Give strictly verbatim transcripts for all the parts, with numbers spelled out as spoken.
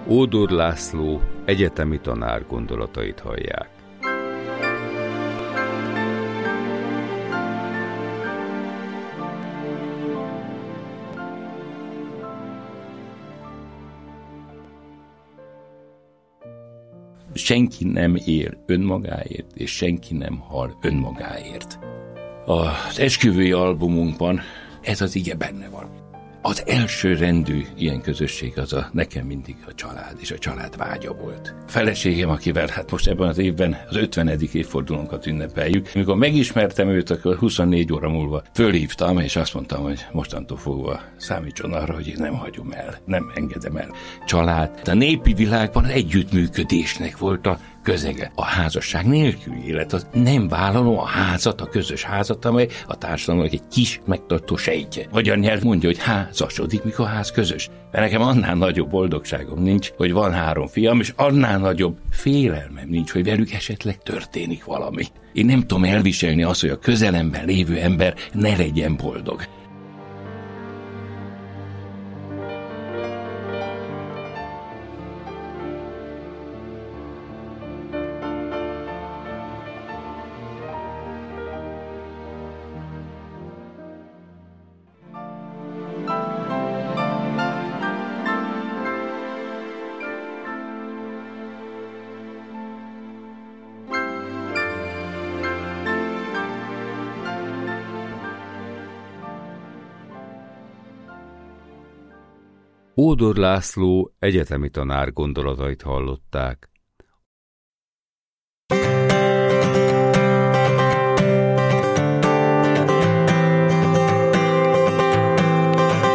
Ódor László egyetemi tanár gondolatait hallják. Senki nem él önmagáért, és senki nem hal önmagáért. Az esküvői albumunkban ez az ige benne van. Az első rendű ilyen közösség az a nekem mindig a család, és a család vágya volt. Feleségem, akivel hát most ebben az évben az ötvenedik évfordulónkat ünnepeljük. Amikor megismertem őt, akkor huszonnégy óra múlva fölhívtam, és azt mondtam, hogy mostantól fogva számítson arra, hogy én nem hagyom el, nem engedem el. Család. A népi világban együttműködésnek volt a közege. A házasság nélküli élet, az nem vállalom a házat, a közös házat, amely a társadalomnak egy kis megtartó sejtje. Vagy a nyelv mondja, hogy házasodik, mikor ház közös. Mert nekem annál nagyobb boldogságom nincs, hogy van három fiam, és annál nagyobb félelmem nincs, hogy velük esetleg történik valami. Én nem tudom elviselni azt, hogy a közelemben lévő ember ne legyen boldog. Ódor László egyetemi tanár gondolatait hallották.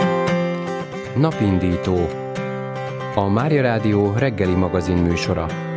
Napindító. A Mária Rádió reggeli magazin műsora.